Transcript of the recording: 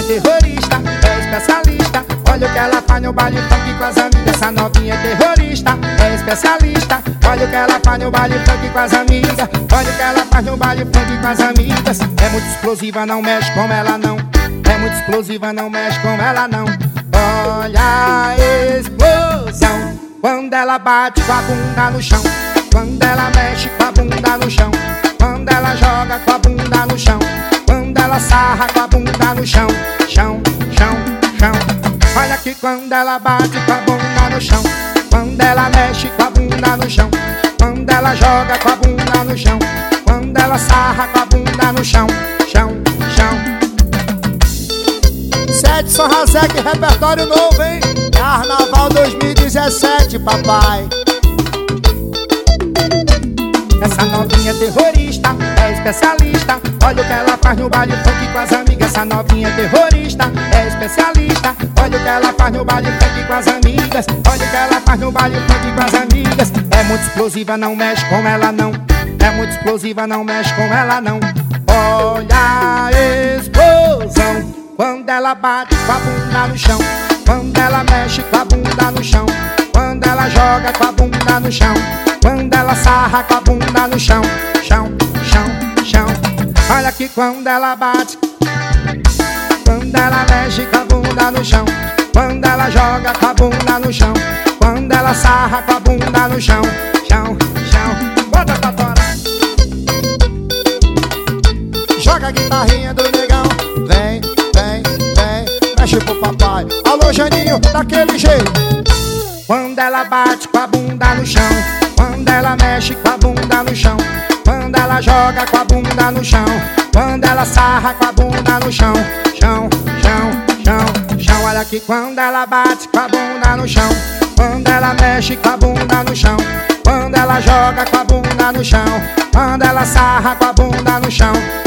terrorista, é especialista. Olha o que ela faz no baile funk com as amigas. Essa novinha é terrorista, é especialista. Olha o que ela faz no baile funk com as amigas. Olha o que ela faz no baile funk com as amigas. É muito explosiva, não mexe com ela não. É muito explosiva, não mexe com ela não. Olha a explosão quando ela bate com a bunda no chão. Quando ela mexe com a bunda no chão. Quando ela joga com a bunda no chão. Quando ela sarra com a bunda no chão. Chão, chão, chão. Olha que quando ela bate com a bunda no chão. Quando ela mexe com a bunda no chão. Quando ela joga com a bunda no chão. Quando ela sarra com a bunda no chão. Chão, chão. Sete São Razek, repertório novo, hein? Carnaval 2017, papai. Essa novinha é terrorista, é especialista. Olha o que ela faz no baile funk com as amigas. Essa novinha é terrorista, é especialista. Olha o que ela faz no baile funk com as amigas. Olha o que ela faz no baile funk com as amigas. É muito explosiva, não mexe com ela não. É muito explosiva, não mexe com ela não. Olha a explosão quando ela bate com a bunda no chão. Quando ela mexe com a bunda no chão. Quando ela joga com a bunda no chão. Quando ela sarra com a bunda no chão. Chão, chão, chão. Olha que quando ela bate. Quando ela mexe com a bunda no chão. Quando ela joga com a bunda no chão. Quando ela sarra com a bunda no chão. Chão, chão. Bota pra torar. Joga a guitarrinha do negão. Vem, vem, vem. Mexe pro papai. Alô, Janinho, daquele jeito. Quando ela bate com a bunda no chão. Quando ela mexe com a bunda no chão. Quando ela joga com a bunda no chão. Quando ela sarra com a bunda no chão. Chão, chão, chão, chão. Olha que quando ela bate com a bunda no chão. Quando ela mexe com a bunda no chão. Quando ela joga com a bunda no chão. Quando ela sarra com a bunda no chão.